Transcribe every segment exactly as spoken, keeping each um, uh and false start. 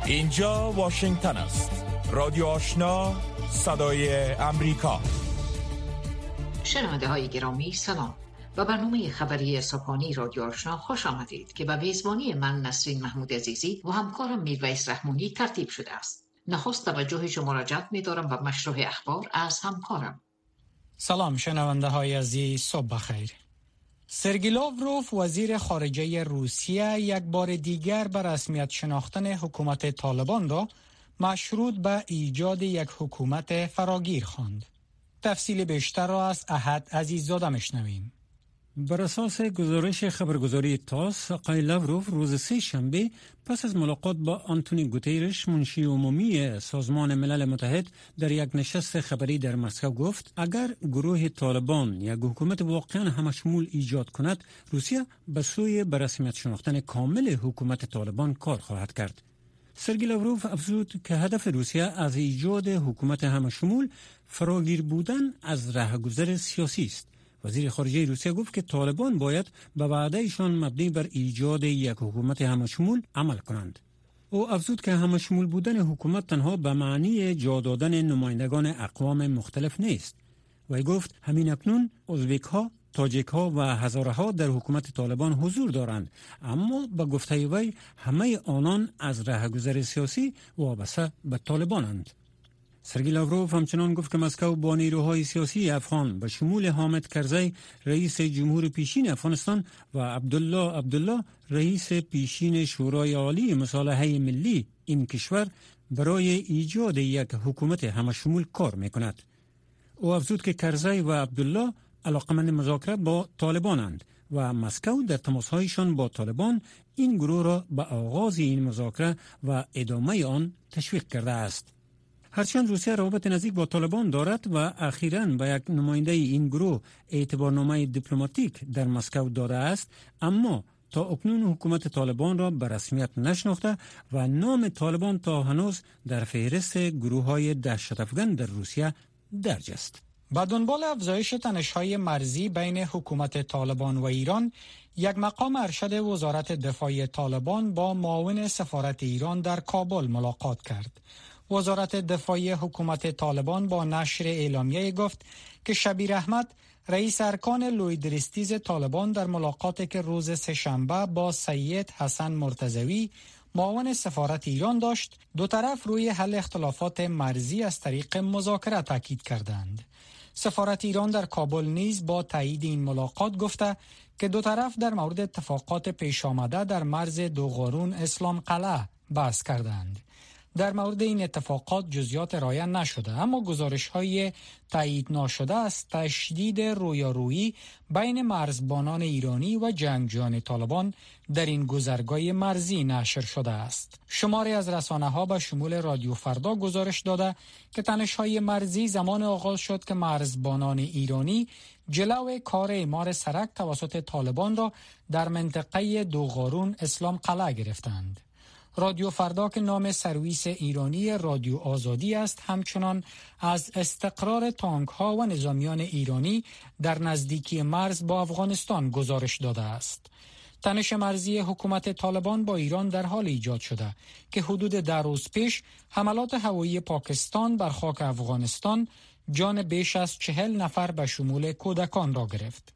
اینجا واشنگتن است. رادیو آشنا، صدای امریکا. شنونده های گرامی سلام. با برنامه خبری صبحانی رادیو آشنا خوش آمدید که به میزبانی من نسرین محمود عزیزی و همکارم میرویس رحمانی ترتیب شده است. نخست توجه شما را جلب می‌دارم به مشروع اخبار از همکارم. سلام شنونده های عزیز، صبح بخیر. سرگئی لاوروف وزیر خارجه روسیه یک بار دیگر به رسمیت شناختن حکومت طالبان را مشروط به ایجاد یک حکومت فراگیر خواند. تفصیل بیشتر را از احد عزیززاده میشنویم. بر اساس گزارش خبرگزاری تاس، آقای لاوروف روز سه شنبه پس از ملاقات با آنتونی گوتیرش منشی عمومی سازمان ملل متحد در یک نشست خبری در مسکو گفت اگر گروه طالبان یک حکومت واقعا همشمول ایجاد کند، روسیه به سوی به رسمیت شناختن کامل حکومت طالبان کار خواهد کرد. سرگئی لاوروف افزود که هدف روسیه از ایجاد حکومت همشمول فراگیر بودن از راهگذر سیاسی است. وزیر خارجه روسیه گفت که طالبان باید به وعدهشان مبنی بر ایجاد یک حکومت همشمول عمل کنند. او افزود که همشمول بودن حکومت تنها به معنی جا دادن نمایندگان اقوام مختلف نیست. وی گفت همین اکنون ازبک ها، تاجیک ها و هزاره ها در حکومت طالبان حضور دارند، اما به گفته وی همه آنان از راهگذر سیاسی وابسته به طالبانند. سرگئی لاوروف همچنان گفت که مسکو با نیروهای سیاسی افغان به شمول حامد کرزی رئیس جمهور پیشین افغانستان و عبدالله عبدالله رئیس پیشین شورای عالی مصالحه ملی این کشور برای ایجاد یک حکومت همشمول کار میکند. او افزود که کرزی و عبدالله علاقمند مذاکره با طالبانند و مسکو در تماسهایشان با طالبان این گروه را به آغاز این مذاکره و ادامه آن تشویق کرده است. هرچند روسیه روابط نزدیک با طالبان دارد و اخیراً به یک نماینده این گروه اعتبارنامه دیپلماتیک در مسکو داده است، اما تا اکنون حکومت طالبان را به رسمیت نشناخته و نام طالبان تا هنوز در فهرست گروه‌های دهشت‌افکن در روسیه درج است. با دنبال افزایش تنش‌های مرزی بین حکومت طالبان و ایران، یک مقام ارشد وزارت دفاع طالبان با معاون سفارت ایران در کابل ملاقات کرد. وزارت دفاع حکومت طالبان با نشر اعلامیه گفت که شبیر احمد رئیس ارکان لویدریستیز طالبان در ملاقاتی که روز سه‌شنبه با سید حسن مرتضوی معاون سفارت ایران داشت، دو طرف روی حل اختلافات مرزی از طریق مذاکره تاکید کردند. سفارت ایران در کابل نیز با تایید این ملاقات گفته که دو طرف در مورد اتفاقات پیش آمده در مرز دوقارون اسلام قلعه بحث کردند. در مورد این اتفاقات جزئیات رعایت نشده، اما گزارش‌های تایید ناشده از تشدید رویارویی بین مرزبانان ایرانی و جنگجویان طالبان در این گذرگاه مرزی نشر شده است. شماری از رسانه‌ها به شمول رادیو فردا گزارش داده که تنش‌های مرزی زمان آغاز شد که مرزبانان ایرانی جلو کار اعمار سرک توسط طالبان را در منطقه دوقارون اسلام قلعه گرفتند. رادیو فردا که نام سرویس ایرانی رادیو آزادی است، همچنان از استقرار تانک ها و نظامیان ایرانی در نزدیکی مرز با افغانستان گزارش داده است. تنش مرزی حکومت طالبان با ایران در حال ایجاد شده که حدود ده روز پیش حملات هوایی پاکستان بر خاک افغانستان جان بیش از چهل نفر به شمول کودکان را گرفت.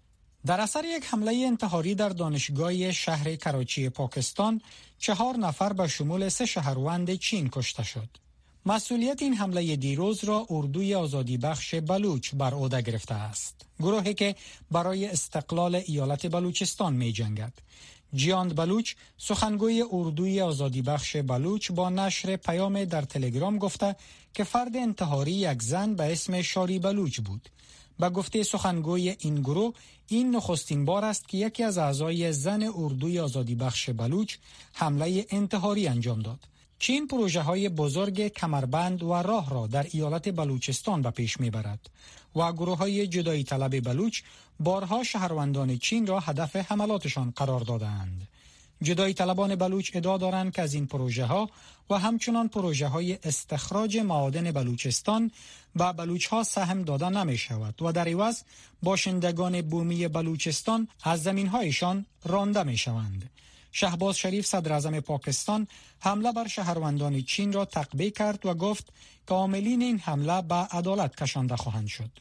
در اثر یک حمله انتحاری در دانشگاه شهر کراچی پاکستان، چهار نفر به شمول سه شهروند چین کشته شد. مسئولیت این حمله دیروز را اردوی آزادی بخش بلوچ بر عهده گرفته است. گروهی که برای استقلال ایالت بلوچستان می جنگد. جیاند بلوچ، سخنگوی اردوی آزادی بخش بلوچ، با نشر پیام در تلگرام گفته که فرد انتحاری یک زن به اسم شاری بلوچ بود. به گفته سخنگوی این گروه، این نخستین بار است که یکی از اعضای زن اردوی آزادی بخش بلوچ حمله انتحاری انجام داد. چین پروژه های بزرگ کمربند و راه را در ایالت بلوچستان به پیش میبرد و گروه های جدایی طلب بلوچ بارها شهروندان چین را هدف حملاتشان قرار دادند. جدایی طلبان بلوچ ادعا دارند که از این پروژه ها و همچنان پروژه های استخراج معادن بلوچستان به بلوچ ها سهم داده نمی شود و در عوض باشندگان بومی بلوچستان از زمین هایشان رانده می شوند. شهباز شریف صدر اعظم پاکستان حمله بر شهروندان چین را تقبیح کرد و گفت که عاملین این حمله به عدالت کشانده خواهند شد.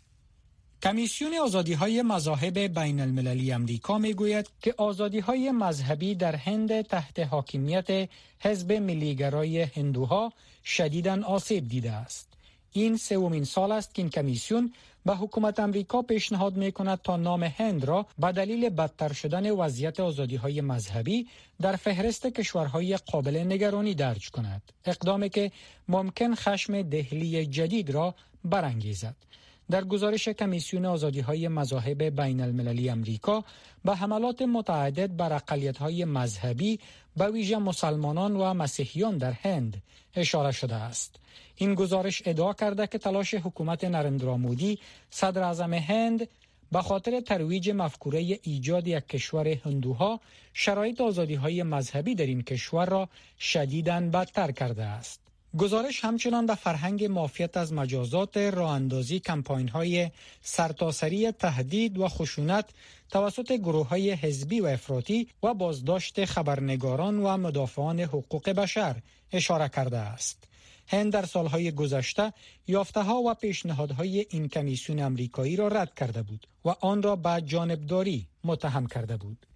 کمیسیون آزادی‌های مذاهب بین المللی امریکا میگوید که آزادی‌های مذهبی در هند تحت حاکمیت حزب ملیگرای هندوها شدیداً آسیب دیده است. این سومین سال است که این کمیسیون به حکومت امریکا پیشنهاد می‌کند تا نام هند را به دلیل بدتر شدن وضعیت آزادی‌های مذهبی در فهرست کشورهای قابل نگرانی درج کند. اقدامی که ممکن خشم دهلی جدید را برانگیزد. در گزارش کمیسیون آزادی‌های مذاهب بین المللی امریکا به حملات متعدد بر اقلیت‌های مذهبی به ویژه مسلمانان و مسیحیان در هند اشاره شده است. این گزارش ادعا کرده که تلاش حکومت نریندرا مودی صدر اعظم هند به خاطر ترویج مفکوره ایجاد یک کشور هندوها شرایط آزادی‌های مذهبی در این کشور را شدیداً بدتر کرده است. گزارش همچنان به فرهنگ معافیت از مجازات، راه‌اندازی کمپاین‌های سرتاسری تهدید و خشونت توسط گروه‌های حزبی و افراطی و بازداشت خبرنگاران و مدافعان حقوق بشر اشاره کرده است. هند در سالهای گذشته یافته‌ها و پیشنهادهای این کمیسیون امریکایی را رد کرده بود و آن را به جانبداری متهم کرده بود.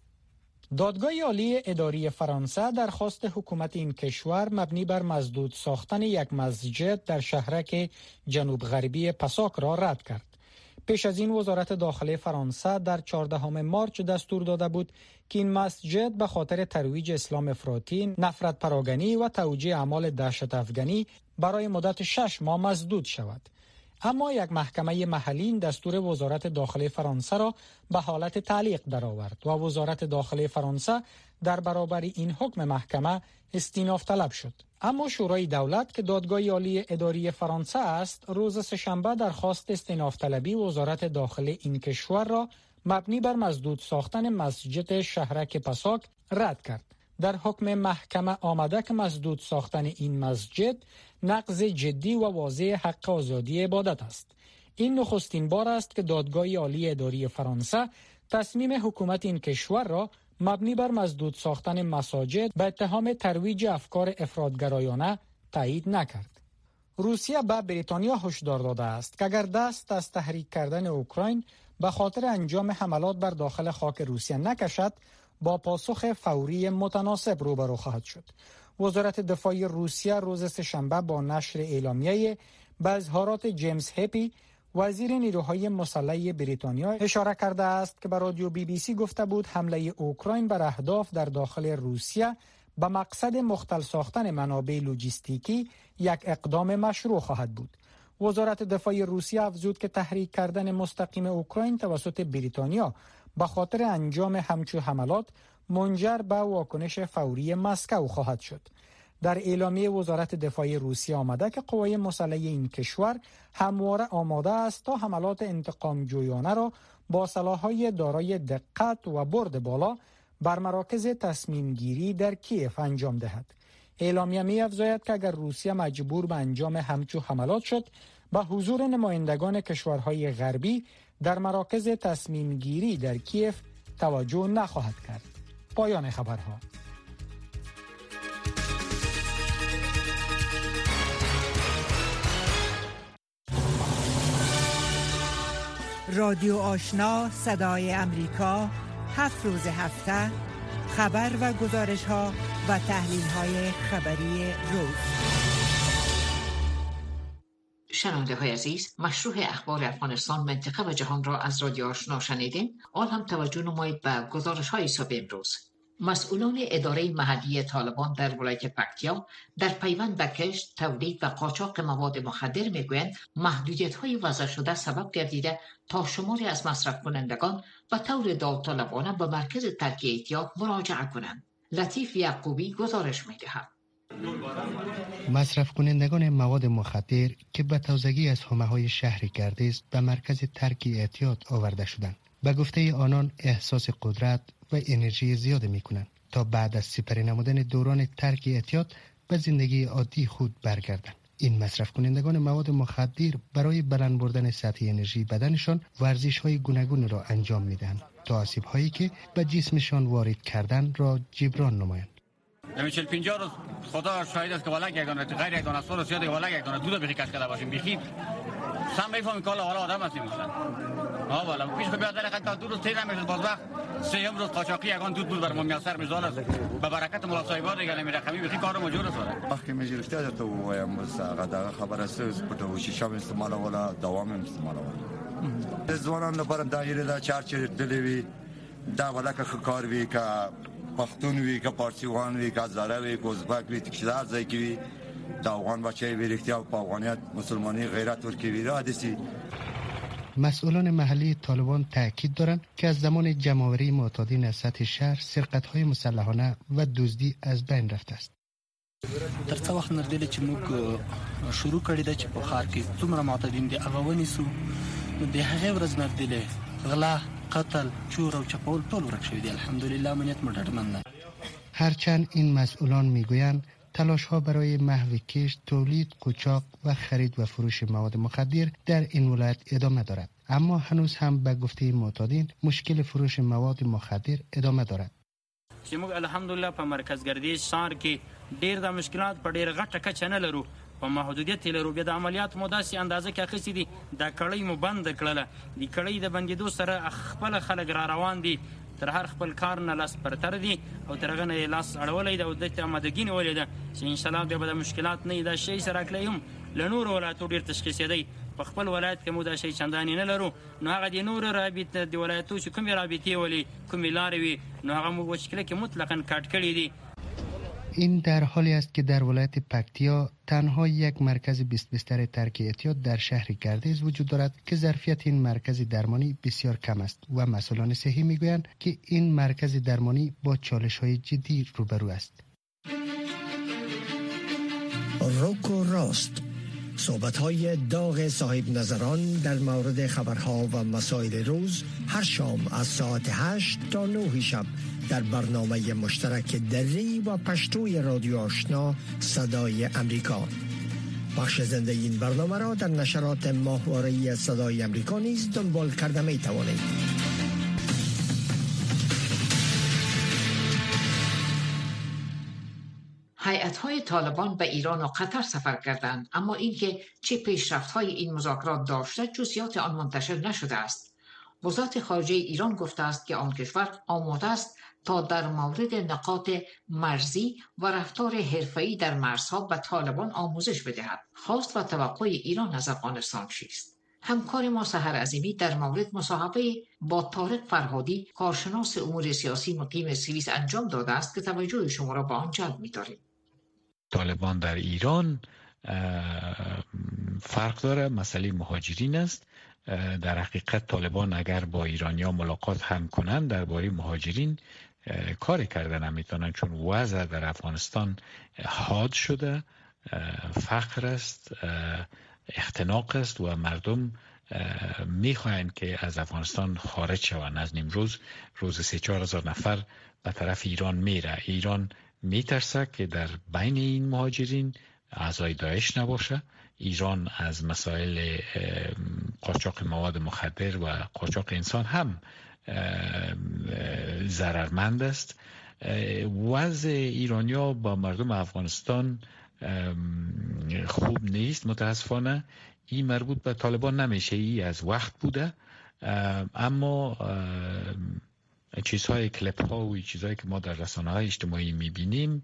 دادگاه عالی اداری فرانسه درخواست حکومت این کشور مبنی بر مسدود ساختن یک مسجد در شهرک جنوب غربی پاساک را رد کرد. پیش از این وزارت داخلی فرانسه در چهاردهم مارچ دستور داده بود که این مسجد به خاطر ترویج اسلام افراطی، نفرت پراگنی و توجیه اعمال دهشت افغانی برای مدت شش ماه مسدود شود. اما یک محکمه محلی این دستور وزارت داخلی فرانسه را به حالت تعلیق درآورد و وزارت داخلی فرانسه در برابر این حکم محکمه استیناف طلب شد. اما شورای دولت که دادگاه عالی اداری فرانسه است، روز سه‌شنبه درخواست استیناف طلبی وزارت داخلی این کشور را مبنی بر مسدود ساختن مسجد شهرک پاساک رد کرد. در حکم محکمه آمده که مسدود ساختن این مسجد نقض جدی و واضح حق آزادی عبادت است. این نخستین بار است که دادگاه عالی اداری فرانسه تصمیم حکومت این کشور را مبنی بر مسدود ساختن مساجد به اتهام ترویج افکار افراطگرایانه تایید نکرد. روسیه به بریتانیا هشدار داده است که اگر دست از تحریک کردن اوکراین به خاطر انجام حملات بر داخل خاک روسیه نکشد، با پاسخ فوری متناسب روبرو خواهد شد. وزارت دفاع روسیه روز سه‌شنبه با نشر اعلامیه به اظهارات جیمز هپی وزیر نیروهای مسلح بریتانیا اشاره کرده است که به رادیو بی بی سی گفته بود حمله اوکراین بر اهداف در داخل روسیه به مقصد مختل ساختن منابع لوجستیکی یک اقدام مشروع خواهد بود. وزارت دفاع روسیه افزود که تحریک کردن مستقیم اوکراین توسط بریتانیا به خاطر انجام همچو حملات منجر به واکنش فوری مسکو خواهد شد. در اعلامیه وزارت دفاع روسیه آمده که قوای مسلح این کشور همواره آماده است تا حملات انتقام جویانه را با سلاح‌های دارای دقت و برد بالا بر مراکز تصمیم گیری در کیف انجام دهد. اعلامیه می افزاید که اگر روسیه مجبور به انجام همچو حملات شد، به حضور نمایندگان کشورهای غربی در مراکز تصمیم گیری در کیف توجه نخواهد کرد. پایان خبرها. رادیو آشنا صدای امریکا، هفت روز هفته خبر و گزارش ها و تحلیل های خبری روز. شنونده های عزیز، مشروع اخبار افغانستان، منطقه و جهان را از رادیو آشنا شنیدین. آن هم توجه نمایید به گزارش های صبح امروز. مسئولان اداره محلی طالبان در ولایت پکتیا در پیوند به کشت، تولید و قاچاق مواد مخدر میگویند محدودیت‌های وضع شده سبب گردیده تا شماری از مصرف کنندگان به طور داوطلبانه به مرکز ترک احتیاط مراجعه کنند. لطیف یعقوبی گزارش می‌دهد. مصرف کنندگان مواد مخدر که به تازگی از حومه‌های شهر گردیز به مرکز ترک احتیاط آورده شدند، به گفته آنان احساس قدرت و انرژی زیاد می کنند تا بعد از سپری نمودن دوران ترک احتیاط به زندگی عادی خود برگردند. این مصرف کنندگان مواد مخدر برای بلند بردن سطح انرژی بدنشان ورزش های گوناگون را انجام میدهند تا آسیب هایی که به جسمشان وارد کردن را جبران نمایند. نمی چهل پنجاه روز خدا شاهد است که والا یک دانه غیر یک دانه سور زیاد والا یک دانه دود بخی کش کرده باشیم بخی سم میفهمیم که والا آدم هستیم مثلا ها والا پیش که بیاد در تا دو روز تیر نمیشه باز وقت سه روز قاچاقی یگان دود بود بر ما میاسر میزال است به برکت مولا صاحبان دیگه نمی رقمی بخی کار مجور است. وقتی میجی رشته تو وایم بس غدا خبر است پټو شیشه استعمال ولا دوام استعمال ولا ځوانان لپاره دایره دا چارچ دلوي دا ولا که کار وی کا پختون وی که پارسیوان وی که زاره وی که ازبک وی تکشدار زی که وی دا افغان بچه وی رختیا و افغانیت مسلمانی غیرت ورکی وی را حدیثی. مسئولان محلی طالبان تاکید دارند که از زمان جمع‌آوری معتادین از سطح شهر سرقت‌های مسلحانه و دزدی از بین رفته است. تر څو وخت نردل چې موږ شروع کړی د چې په ښار کې څومره معتادین دي هغه ونیسو د هغې ورځ نردل غلا قتل چور او چپول ټول ورک شوی دی الحمدلله امنیت مډرمن نه. هرچند این مسئولان میگویند تلاش ها برای محو کشت، تولید، قاچاق و خرید و فروش مواد مخدر در این ولایت ادامه دارد، اما هنوز هم به گفته معتادین مشکل فروش مواد مخدر ادامه دارد. چې موږ الحمدلله په مرکزګردي ښار کې ډېر د مشکلات په ډېر غټه کچه نه لرو، په محدودیت لرو. بیا د عملیات مو داسې اندازه کې اخیستې دي دا کړۍ مو بند کړله. د کړۍ د بندېدو سره خپل خلک را روان دي، تر هر خپل کار نه لاس پرتر دي او تر هغه نه لاس اړولی ده او دلته آمادګي نیولې ده چې انشاءالله بیا به د مشکلات نه دا شی سره کلی هم له نورو ولایتو ډېر تشخیصېدی. په خپل ولایت کې مو دا شی چندانې نه لرو، نو هغه د نورو رابطه د ولایتو چې کومې رابطې ولې کومې لارې وي نو هغه مو وچکله کې مطلقاً کاټ کړي دي. این در حالی است که در ولایت پکتیا تنها یک مرکز بیست بستر ترک اعتیاد در شهر گردیز وجود دارد که ظرفیت این مرکز درمانی بسیار کم است و مسئولان صحی میگویند که این مرکز درمانی با چالش‌های جدی روبرو است. روکو راست، صحبت‌های داغ صاحب نظران در مورد خبرها و مسائل روز هر شام از ساعت هشت تا نه شب در برنامه مشترک دری و پشتوی رادیو آشنا صدای امریکا. بخش زنده این برنامه را در نشرات ماهواره‌ای صدای امریکا نیز دنبال کرده می توانید. هیئت‌های طالبان به ایران و قطر سفر کردند، اما اینکه چه پیشرفت‌های این مذاکرات داشته جزئیات آن منتشر نشده است. وزارت خارجه ایران گفته است که آن کشور آماده است تا در مورد نقاط مرزی و رفتار حرفه‌ای در مرزها به طالبان آموزش بدهد. خواست و توقع ایران از افغانستان چیست؟ همکار ما سحر عظیمی در مورد مصاحبه با طارق فرهادی کارشناس امور سیاسی مقیم سوئیس انجام داده است که توجه شما را به آن جلب می‌داریم. طالبان در ایران فرق داره، مسئله مهاجرین است. در حقیقت طالبان اگر با ایرانیا ملاقات هم کنند درباره مهاجرین کاری کردن نمیتونن، چون وضع در افغانستان حاد شده، فقر است، اختناق است و مردم میخواهند که از افغانستان خارج شوند. از نیمروز روز سه چهار هزار نفر به طرف ایران میره. ایران میترسه که در بین این مهاجرین اعضای داعش نباشه. ایران از مسائل قاچاق مواد مخدر و قاچاق انسان هم ضررمند است. وضع ایرانیا با مردم افغانستان خوب نیست متاسفانه. این مربوط به طالبان نمیشه، ای از وقت بوده، اما چیزهای کلیپ ها و چیزهایی که ما در رسانه های اجتماعی میبینیم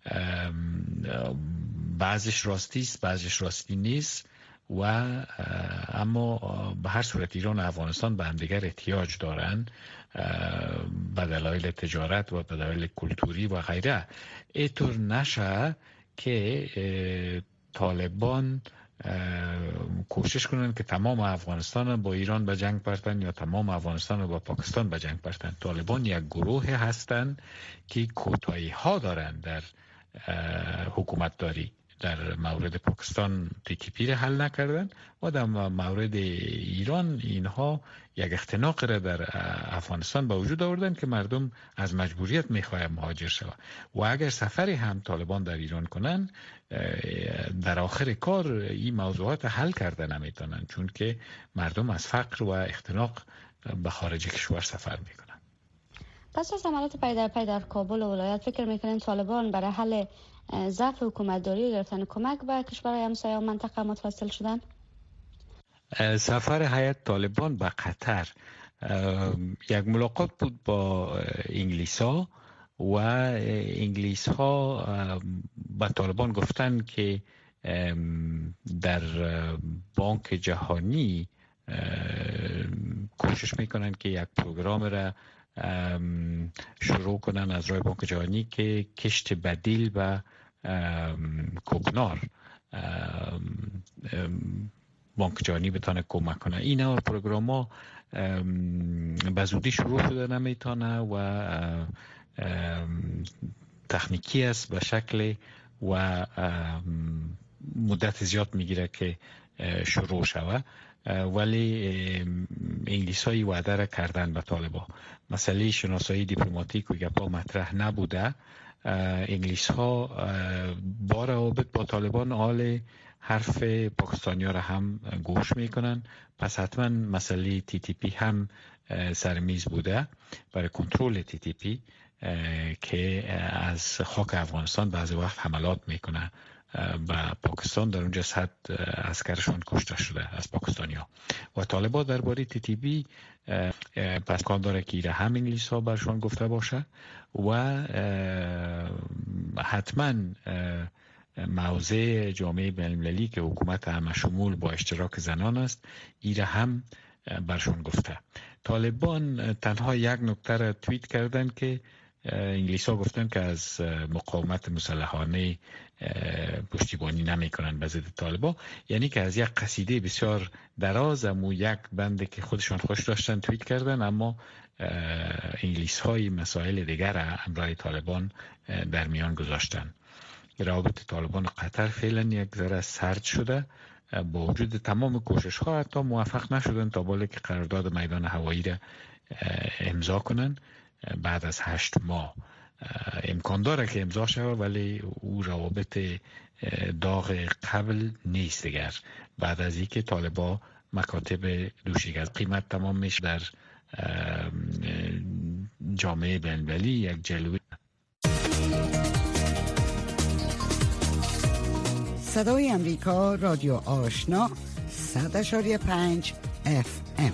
بعضش راستی است، بعضش راستی نیست و اما به هر صورت ایران و افغانستان به همدیگر احتیاج دارند به دلایل تجارت و به دلایل کلتوری و غیره. اینطور نشه که طالبان کوشش کنند که تمام افغانستان با ایران به جنگ پرتن یا تمام افغانستان با پاکستان به جنگ پرتن. طالبان یک گروه هستند که کوتاهی ها دارند در حکومت داری. در مورد پاکستان تی تی پی را حل نکردن و در مورد ایران اینها یک اختناق را در افغانستان به وجود آوردن که مردم از مجبوریت میخواهند مهاجر شوند و اگر سفری هم طالبان در ایران کنن در آخر کار این موضوعات حل کرده نمیتونن، چون که مردم از فقر و اختناق به خارج کشور سفر میکنن. پس از عملیات پی در پی در کابل و ولایت فکر میکنین طالبان برای حل ضعف حکومتداری گرفتن کمک به کشورهای همسایه و منطقه متوسل شدن؟ سفر هیئت طالبان به قطر یک ملاقات بود با انگلیس ها و انگلیس ها به طالبان گفتن که در بانک جهانی کوشش میکنن که یک پروگرام را شروع کنن از راه بانک جهانی که کشت بدیل و کوکنار بانک جهانی بتانه کمک کنه. این پروگرام ها به زودی شروع شده نمیتونه و تکنیکی است به شکل و مدت زیاد میگیره که شروع شوه، ولی انگلیس هایی وعده را کردن به طالبان. مسئله شناسایی دیپلماتیک و گپا مطرح نبوده. انگلیس ها با روابط با طالبان حال حرف پاکستانی ها را هم گوش میکنن، پس حتما مسئله تی تی پی هم سرمیز بوده برای کنترل تی تی پی که از خاک افغانستان بعضی وقت حملات میکنه و پاکستان در اونجا صد عسکرشان کشته شده از پاکستانی ها و طالبان درباره تی تی پی پس کان داره که ایره هم انگلیس ها برشان گفته باشه و حتما موضع جامعه بین‌المللی که حکومت همه شمول با اشتراک زنان است ایره هم برشان گفته. طالبان تنها یک نکته را توییت کردن که انگلیس ها گفتن که از مقاومت مسلحانه پشتیبانی نمی کنن به ضد طالبان، یعنی که از یک قصیده بسیار دراز امو یک بنده که خودشان خوش داشتن توییت کردن، اما انگلیس های مسائل دیگر را همراه طالبان در میان گذاشتن. روابط طالبان و قطر فعلا یک ذره سرد شده، با وجود تمام کوشش ها حتی موفق نشدن تا بالا که قرارداد میدان هوایی را امضا کنن. بعد از هشت ماه امکان داره که امضا شود، ولی او روابط داغ قبل نیست دیگر. بعد از اینکه طالبان مکاتب دوشیگه از قیمت تمام میشه در جامعه بین‌المللی یک جلوه. صدای امریکا، رادیو آشنا، صد اشاری پنج اف ام.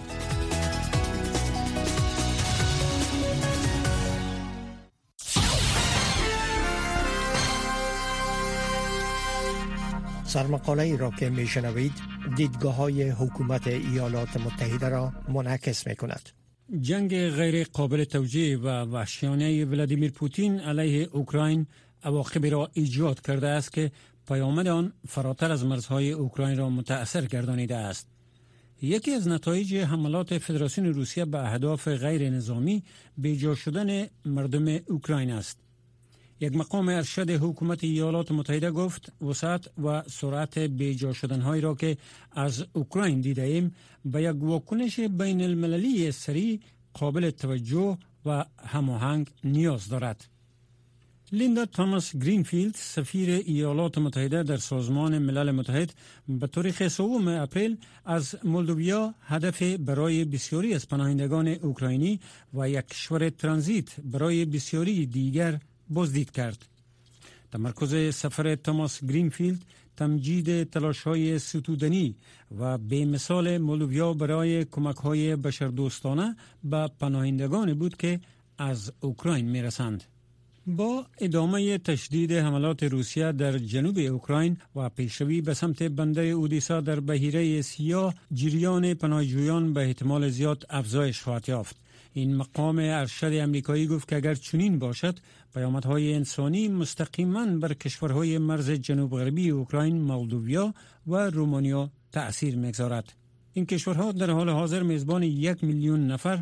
سرمقاله ای را که می شنوید دیدگاه های حکومت ایالات متحده را منعکس می کند. جنگ غیر قابل توجیه و وحشیانه ولادیمیر پوتین علیه اوکراین عواقبی را ایجاد کرده است که پیامد آن فراتر از مرزهای اوکراین را متأثر گردانیده است. یکی از نتایج حملات فدراسیون روسیه به اهداف غیر نظامی بیجا شدن مردم اوکراین است. یک مقام ارشد حکومت ایالات متحده گفت وسعت و سرعت بیجا شدن‌هایی را که از اوکراین دیده ایم به یک واکنش بین المللی سریع، قابل توجه و هماهنگ نیاز دارد. لیندا توماس گرینفیلد، سفیر ایالات متحده در سازمان ملل متحد، به تاریخ سوم اپریل از مولدویا هدف برای بسیاری از پناهندگان اوکراینی و یک کشور ترانزیت برای بسیاری دیگر بازدید کرد. تمرکز سفر توماس گرینفیلد تمجید تلاش‌های ستودنی و به مثال مولدویا برای کمک‌های بشردوستانه به پناهندگان بود که از اوکراین می‌رسند. با ادامه تشدید حملات روسیه در جنوب اوکراین و پیشروی به سمت بندر اودیسا در بحیره سیاه، جریان پناهجویان به احتمال زیاد افزایش خواهد یافت. این مقام ارشد امریکایی گفت که اگر چنین باشد، پیامدهای انسانی مستقیما بر کشورهای مرز جنوب غربی اوکراین، مولدویا و رومانیا تأثیر می‌گذارد. این کشورها در حال حاضر میزبان یک میلیون نفر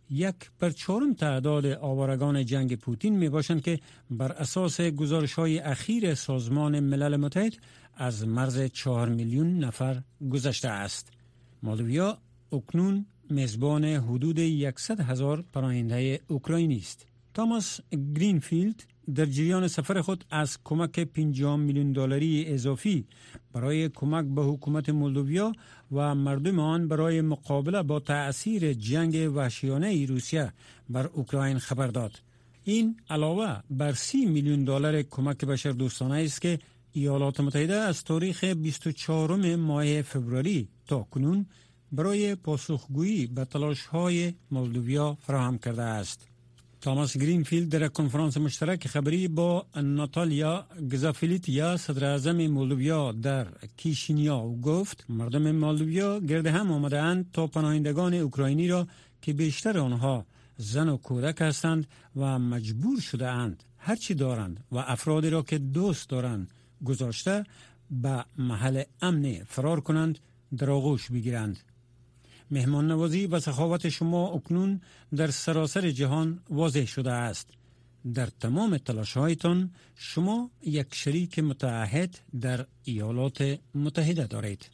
یک بر چهارم تعداد آوارگان جنگ پوتین می باشند که بر اساس گزارش‌های اخیر سازمان ملل متحد از مرز چهار میلیون نفر گذشته است. مولدویا اکنون میزبان حدود صد هزار پناهنده اوکراینی است. تاماس گرینفیلد در جریان سفر خود از کمک پنجاه میلیون دلاری اضافی برای کمک به حکومت مولدویا و مردم آن برای مقابله با تأثیر جنگ وحشیانه روسیه بر اوکراین خبر داد. این علاوه بر سی میلیون دلار کمک بشردوستانه است که ایالات متحده از تاریخ بیست و چهارم ماه فوریه تا کنون برای پاسخگویی به تلاش‌های مولدویا فراهم کرده است. تاماس گرینفیلد در کنفرانس مشترک خبری با ناتالیا گزافیلیتیا صدر اعظم مولدویا در کیشینیاو گفت مردم مولدویا گرد هم آمده‌اند تا پناهندگان اوکراینی را که بیشتر آنها زن و کودک هستند و مجبور شده اند هرچی دارند و افرادی را که دوست دارند گذاشته به محل امن فرار کنند در آغوش بگیرند. مهمان نوازی و سخاوت شما اکنون در سراسر جهان واضح شده است. در تمام تلاش‌هایتان شما یک شریک متعهد در ایالات متحده دارید.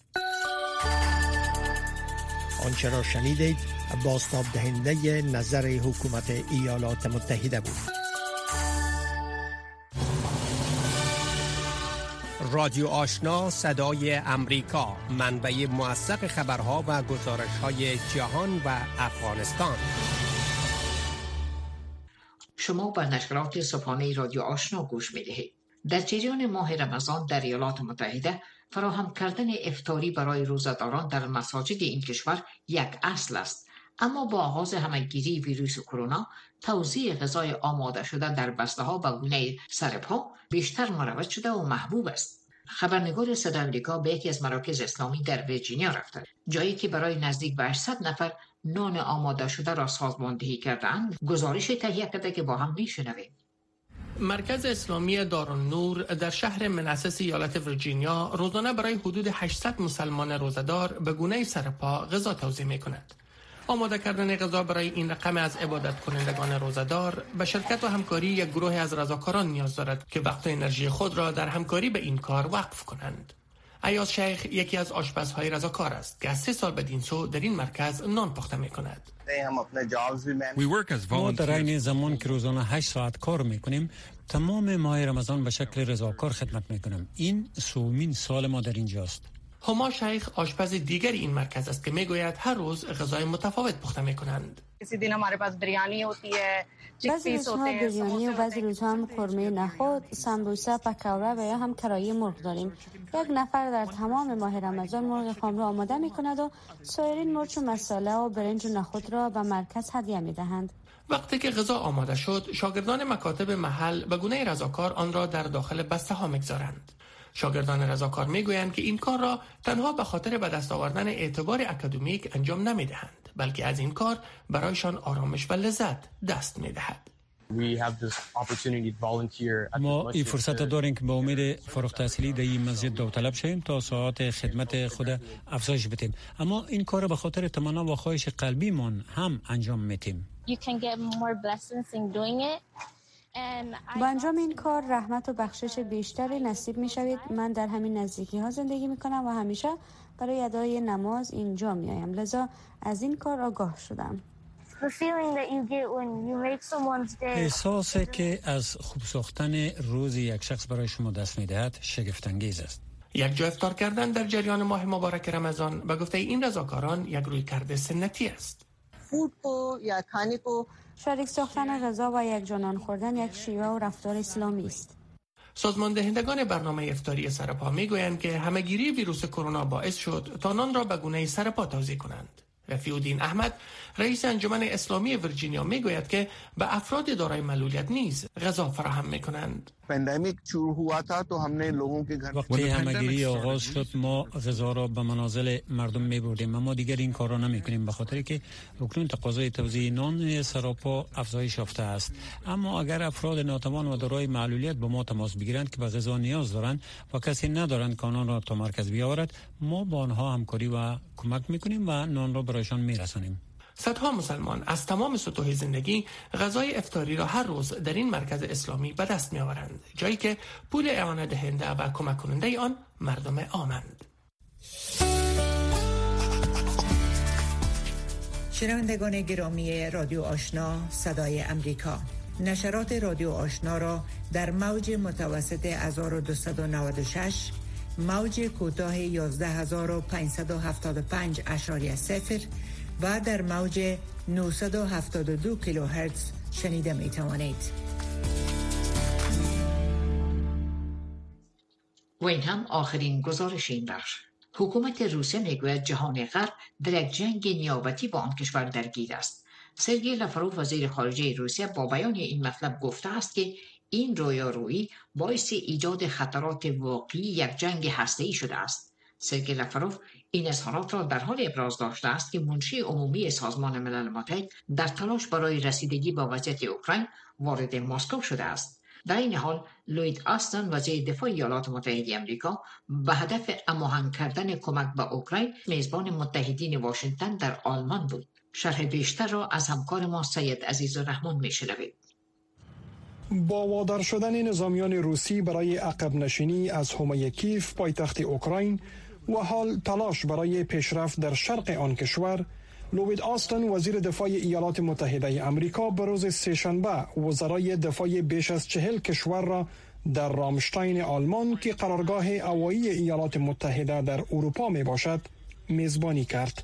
آنچه را شنیدید بازتاب دهنده نظر حکومت ایالات متحده بود. رادیو آشنا صدای امریکا، منبع موثق خبرها و گزارش‌های جهان و افغانستان. شما به نشرات صبحانه رادیو آشنا گوش می‌دهید. در جریان ماه رمضان در ایالات متحده فراهم کردن افطاری برای روزه‌داران در مساجد این کشور یک اصل است. اما با آغاز همه‌گیری ویروس کرونا، توزیع غذای آماده شده در بسته‌ها به گونه سرپا بیشتر مروج شده و محبوب است. خبرنگار صدای آمریکا به یکی از مراکز اسلامی در ویرجینیا رفته، جایی که برای نزدیک به هشتصد نفر نان آماده شده را سازماندهی کردند. گزارش تهیه کرده که با هم میشنویم. مرکز اسلامی دارالنور در شهر منسس ایالت ویرجینیا روزانه برای حدود هشتصد مسلمان روزه‌دار به گونه سرپا غذا توزیع می‌کند. آماده کردن غذا برای این رقم از عبادت کنندگان روزه‌دار به شرکت و همکاری یک گروه از رضاکاران نیاز دارد که وقت و انرژی خود را در همکاری به این کار وقف کنند. ایاز شیخ یکی از آشپزهای رضاکار است که از سه سال بدین سو در این مرکز نان پخته می‌کند. ما در این زمان که روزانه هشت ساعت کار می‌کنیم، تمام ماه رمضان به شکل رضاکار خدمت می‌کنیم. این سومین سال ما در اینجاست. هما شیخ آشپز دیگر این مرکز است که میگوید هر روز غذای متفاوت پخته میکنند. بعضی روزها بریانی و بعضی روزها هم قرمه نخود، سمبوسه، پکوړه و یا هم کرایی مرغ داریم. یک نفر در تمام ماه رمضان مرغ خام را آماده میکند و سایرین مرچ و مساله و برنج و نخود را به مرکز هدیه میدهند. وقتی که غذا آماده شد، شاگردان مکاتب محل به گونه رضاکار آن را در داخل بسته ها میگذارند. شاگردان رضاکار میگویند که این کار را تنها به خاطر به دست آوردن اعتبار اکادمیک انجام نمیدهند، بلکه از این کار برایشان آرامش و لذت دست میدهد. ما این فرصت داریم که با امید فارغ التحصیلی در این مسجد داوطلب شویم تا ساعات خدمت خود افزایش بدیم، اما این کار به خاطر تمنا و خواهش قلبیمان هم انجام میدیم. با انجام این کار رحمت و بخشش بیشتری نصیب می شوید. من در همین نزدیکی ها زندگی می کنم و همیشه برای ادای نماز اینجا می آیم، لذا از این کار آگاه شدم. احساسی که از خوب ساختن روز یک شخص برای شما دست می دهد شگفت انگیز است. یک جا افطار کردن در جریان ماه مبارک رمضان به گفته این رضاکاران یک رویکرد سنتی است. شریک ساختن غذا و یک جانان خوردن یک شیوه و رفتار اسلامی است. سازمان دهندگان برنامه افطاری سرپا میگویند که همه‌گیری ویروس کرونا باعث شد تا نان را به گونه سرپا توزیع کنند. رفیع‌الدین احمد رئیس انجمن اسلامی ویرجینیا میگوید که به افراد دارای معلولیت نیز غذا فراهم میکنند. وقتی همه‌گیری آغاز شد ما غذا را به منازل مردم میبردیم، اما دیگر این کار را نمیکنیم به خاطر که اکنون تقاضای توزیع نان سراپا افزایش یافته است. اما اگر افراد ناتوان و دارای معلولیت با ما تماس بگیرند که به غذا نیاز دارند و کسی ندارند که آنان را تا مرکز بیاورد، ما با آنها همکاری و کمک میکنیم و نان را برایشان میرسانیم. صدها مسلمان از تمام سطوح زندگی غذای افطاری را هر روز در این مرکز اسلامی به دست می آورند، جایی که پول اعانه دهنده و کمک کننده آن مردم عامند. شنوندگان گرامی رادیو آشنا صدای امریکا، نشرات رادیو آشنا را در موج متوسط هزار و دویست و نود و شش، موج کوتاه یازده هزار و پانصد و هفتاد و پنج اشاری صفر و در موج نهصد و هفتاد و دو کیلوهرتز شنیده می توانید. و این هم آخرین گزارش این بخش. حکومت روسیه میگوید جهان غرب در یک جنگ نیابتی با آن کشور درگیر است. سرگئی لاوروف وزیر خارجه روسیه با بیان این مطلب گفته است که این رویارویی باعث ایجاد خطرات واقعی یک جنگ هسته‌ای شده است. سرگئی لاوروف این اظهارات را در حال ابراز داشته است که منشی عمومی سازمان ملل متحد در تلاش برای رسیدگی با وضعیت اوکراین وارد مسکو شده است. در این حال لوید آستن وزیر دفاع ایالات متحده آمریکا به هدف هماهنگ کردن کمک به اوکراین میزبان متحدین واشنگتن در آلمان بود. شرح بیشتر را از همکار ما سید عزیزالرحمن میشنوید. با وادار شدن نظامیان روسی برای عقب نشینی از حومه کیف پایتخت اوکراین و حال تلاش برای پیشرفت در شرق آن کشور، لوید آستن وزیر دفاع ایالات متحده آمریکا به روز سه‌شنبه وزرای دفاع بیش از چهل کشور را در رامشتاین آلمان که قرارگاه هوایی ایالات متحده در اروپا می باشد میزبانی کرد.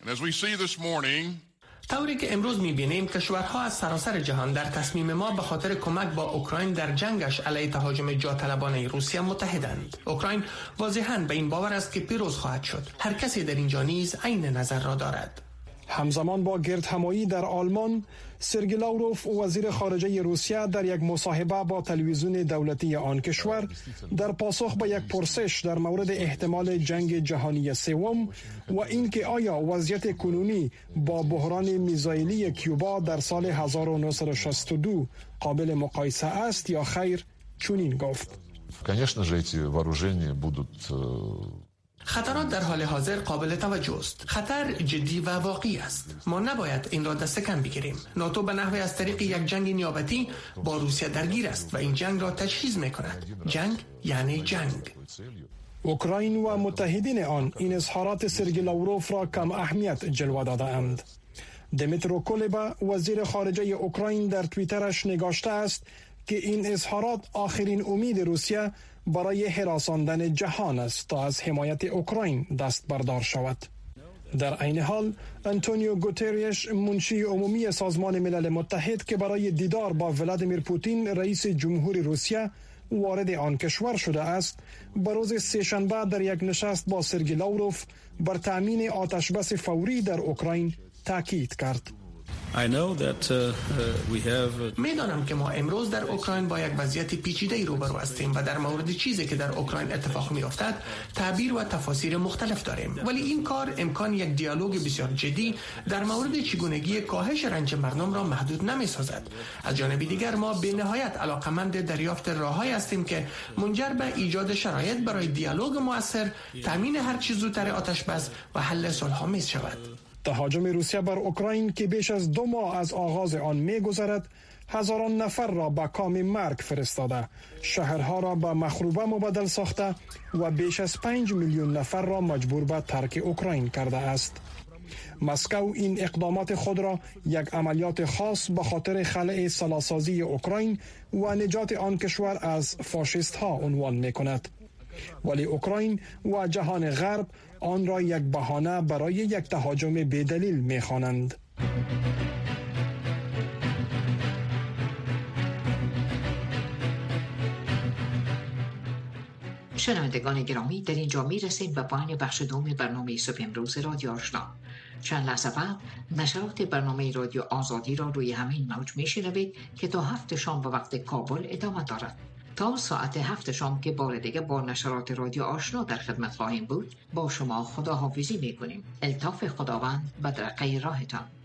طوری که امروز می‌بینیم کشورها از سراسر جهان در تصمیم ما به خاطر کمک با اوکراین در جنگش علیه تهاجم جاطلبانه روسیه متحدند. اوکراین واضحاً به این باور است که پیروز خواهد شد. هر کسی در اینجا نیز عین نظر را دارد. همزمان با گردهمایی در آلمان، سرگئی لاوروف وزیر خارجه روسیه در یک مصاحبه با تلویزیون دولتی آن کشور در پاسخ به یک پرسش در مورد احتمال جنگ جهانی سوم و اینکه آیا وضعیت کنونی با بحران میزایلی کیوبا در سال هزار و نهصد و شصت و دو قابل مقایسه است یا خیر چنین گفت. Конечно же эти вооружения будут خطرات در حال حاضر قابل توجه است. خطر جدی و واقعی است. ما نباید این را دست کم بگیریم. ناتو به نحوی از طریق یک جنگ نیابتی با روسیه درگیر است و این جنگ را تجهیز می‌کند. جنگ یعنی جنگ. اوکراین و متحدین آن این اظهارات سرگئی لاوروف را کم اهمیت جلوه داده‌اند. دمیترو کولبا وزیر خارجه اوکراین در توییترش نگاشته است که این اظهارات آخرین امید روسیه برای هراساندن جهان است تا از حمایت اوکراین دست بردار شود. در عین حال آنتونیو گوتریش منشی عمومی سازمان ملل متحد که برای دیدار با ولادیمیر پوتین رئیس جمهور روسیه وارد آن کشور شده است، به روز سه‌شنبه در یک نشست با سرگئی لاوروف بر تامین آتشبس فوری در اوکراین تاکید کرد. میدانم که ما امروز در اوکراین با یک وضعیت پیچیده روبرو هستیم و در مورد چیزی که در اوکراین اتفاق میافتد تعبیر و تفاسیر مختلف داریم، ولی این کار امکان یک دیالوگ بسیار جدی در مورد چگونگی کاهش رنج مردم را محدود نمیسازد. از جانب دیگر ما به نهایت علاقمند دریافت راههایی هستیم که منجر به ایجاد شرایط برای دیالوگ مؤثر، تامین هر چه زودتر آتشبس و حل صلح‌آمیز شود. تهاجم روسیه بر اوکراین که بیش از دو ماه از آغاز آن می‌گذرد، هزاران نفر را به کام مرگ فرستاده، شهرها را به مخروبه مبدل ساخته و بیش از پنج میلیون نفر را مجبور به ترک اوکراین کرده است. مسکو این اقدامات خود را یک عملیات خاص به خاطر خلأ سلاسازی اوکراین و نجات آن کشور از فاشیست ها عنوان می‌کند. ولی اوکراین و جهان غرب آن را یک بهانه برای یک تهاجم بی‌دلیل می‌خوانند. شنوندگان گرامی، در اینجا می‌رسیم به پایان بخش دوم برنامه صبح امروز رادیو آشنا. چند لحظه بعد نشرات برنامه رادیو آزادی را روی همین موج می‌شنوید که تا هفت شام به وقت کابل ادامه دارد. تا ساعت هفت شام که بار دیگه با نشرات رادیو آشنا در خدمت خواهیم بود، با شما خداحافظی می‌کنیم. الطاف خداوند بدرقه راهتان.